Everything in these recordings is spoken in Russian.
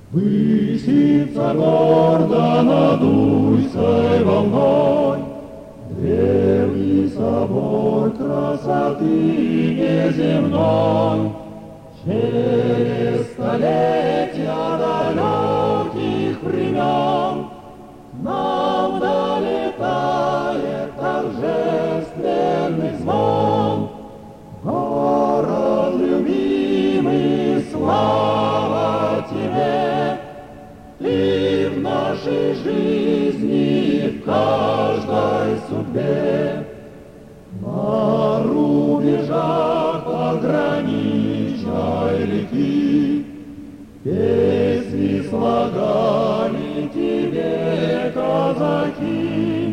Высится гордо над Уйской волной древний собор красоты неземной. Через столетия далеких времен нам долетает торжественный звон. Город любимый, слава тебе! Ты в нашей жизни, в каждой судьбе. На рубежах пограничной реки песни слагали тебе казаки.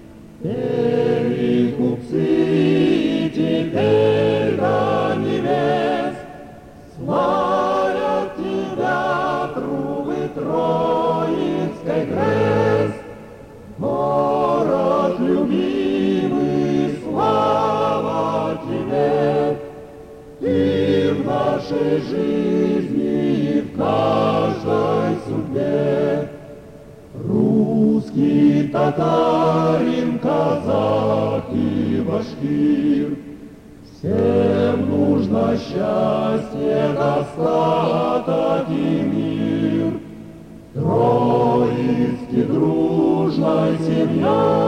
Пели купцы, и теперь до небес славят тебя трубы Троицкой ГРЭС. Город любимый, слава тебе! Ты в нашей жизни, в каждой судьбе. Русский, татарин, казах и башкир, всем нужно счастье, достаток и мир. Троицкий дружной семьей